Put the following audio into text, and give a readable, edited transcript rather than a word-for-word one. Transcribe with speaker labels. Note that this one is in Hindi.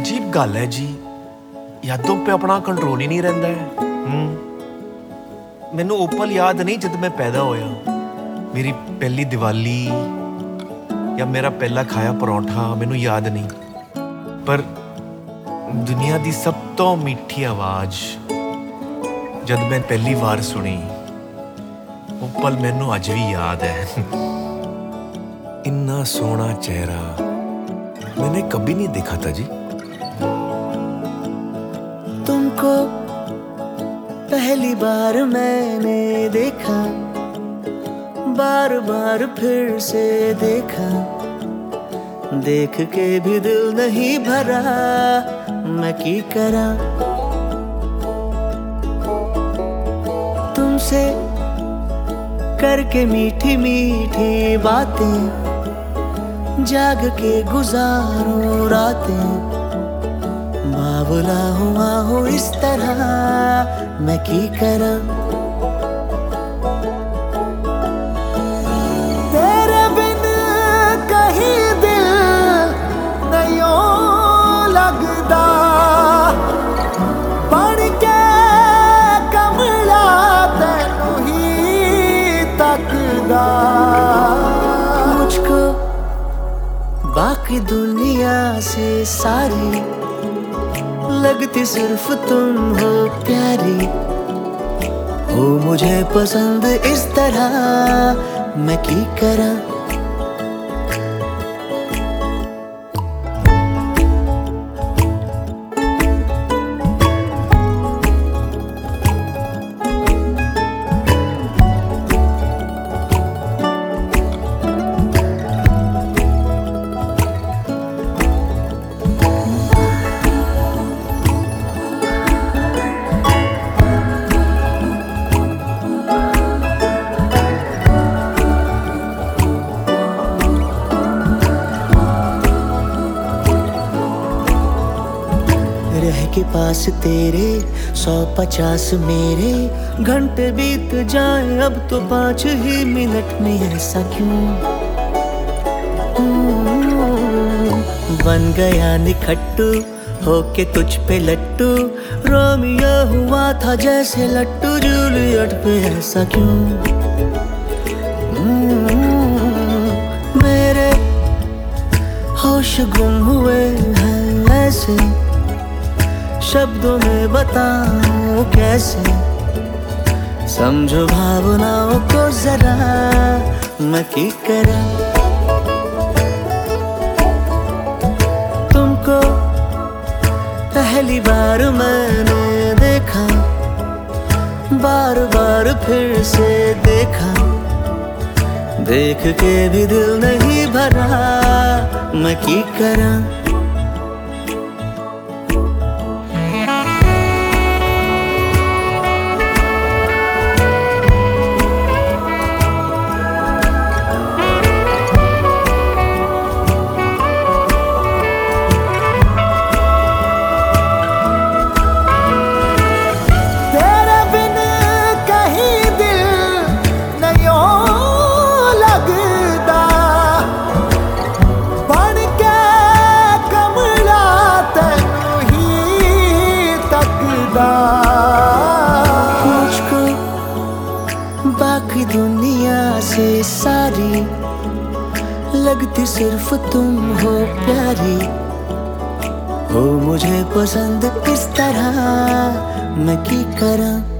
Speaker 1: अजीब गल है जी, यादों पे अपना कंट्रोल ही नहीं रहिंदा है। मैनू ओ पल याद नहीं जब मैं पैदा होया, मेरी पहली दिवाली या मेरा पहला खाया परौंठा मैनू याद नहीं, पर दुनिया की सब तो मीठी आवाज़ जब मैं पहली बार सुनी वो पल मैनू अज भी याद है। इन्ना सोहना चेहरा मैंने कभी नहीं देखा था जी।
Speaker 2: तुमको पहली बार मैंने देखा, बार बार फिर से देखा, देख के भी दिल नहीं भरा, मैं की करा। तुमसे करके मीठी मीठी बातें, जाग के गुजारो रातें, बावला हुआ हो इस तरह, मैं की करा। तेरे बिन कहीं दिल नहीं लगदा, बन के कमला तैनू ही तकदा। मुझको बाकी दुनिया से सारी लगती सिर्फ तुम हो प्यारी, हो मुझे पसंद इस तरह, मैं की करा। रह के पास तेरे 150 मेरे, घंटे बीत जाए अब तो 5 ही मिनट में, ऐसा क्यों? बन गया निखट्टू होके तुझ पे लट्टू, रोमियो हुआ था जैसे लट्टू जूलियट पे, ऐसा क्यों? मेरे होश गुम हुए हैं ऐसे, शब्दों में बताऊं कैसे, समझो भावनाओं को जरा, मैं की करा। तुमको पहली बार मैंने देखा, बार बार फिर से देखा, देख के भी दिल नहीं भरा, मैं की करा। मुझको बाकी दुनिया से सारी लगती सिर्फ तुम हो प्यारी, हो मुझे पसंद इस तरह, मैं की करा।